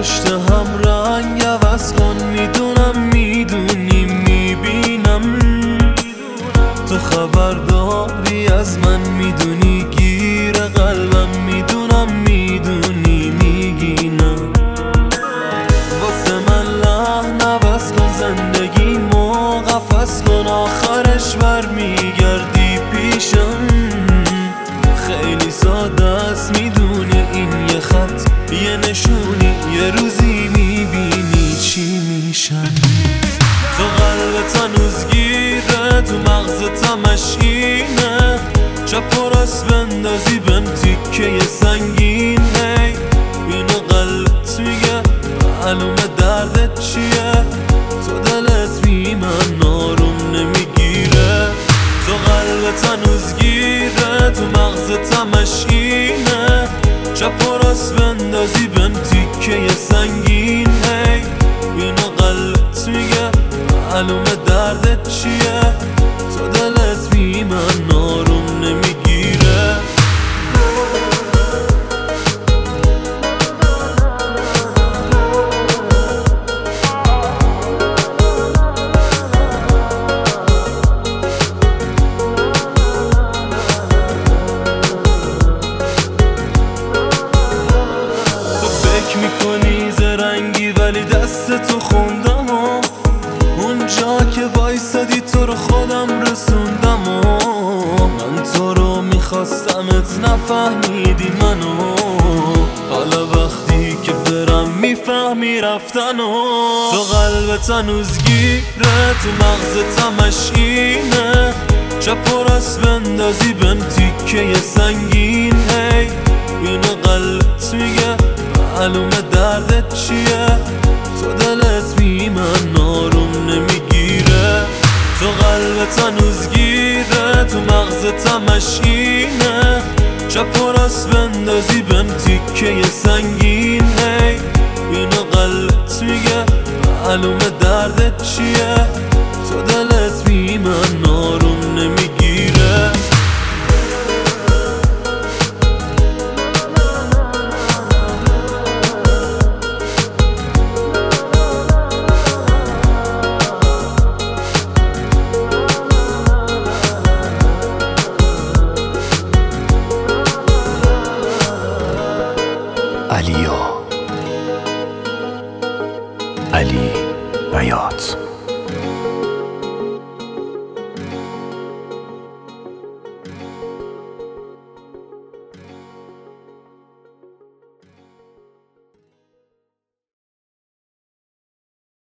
پشت هم رنگ عوض کن، میدونم میدونی میبینم تو خبرداری از من، میدونی گیر قلبم، میدونم میدونی میگینم. واسه من لحن عوض کن، زندگیمو قفس کن، آخرش برمیگردی پیشم. خیلی ساده است میدونی این یه خط یه نشونی، یه روزی میبینی چی میشم. تو قلبت هنوز گیره، تو مغزت مشینه، چپ و راست بندازی بهم تیکه سنگین. هی اینو قلبت میگه، معلومه دردت چیه، تو دلت بی من آروم نمیگیره. تو قلبت هنوز گیره، تو مغزت مشینه، چپ و راست بندازی بهم تیکه سنگین. هی اینو قلبت میگه، معلومه دردت چیه، تو دلت بی من آروم نمیگیره. تو فکر میکنی زرنگی ولی دست تو خوندم و اونجا که وایسادی تو رو خودم رسوندم و من تو رو میخواستمت نفهمیدی منو، حالا وقتی که برم میفهمی رفتن و تو قلبت هنوز گیره، تو مغزت مشینه، چپ و راست بندازی بهم تیکه سنگین. هی اینو قلبت میگه، معلومه دردت چیه، تو دلت بی من آروم نمیگیره. تو قلبت هنوز گیره، تو مغزت مشینه، چپ و راست بندازی بهم تیکه سنگین. هی اینو قلبت میگه، معلومه دردت چیه، تو دلت بی من آروم نمیگیره. علی بیات.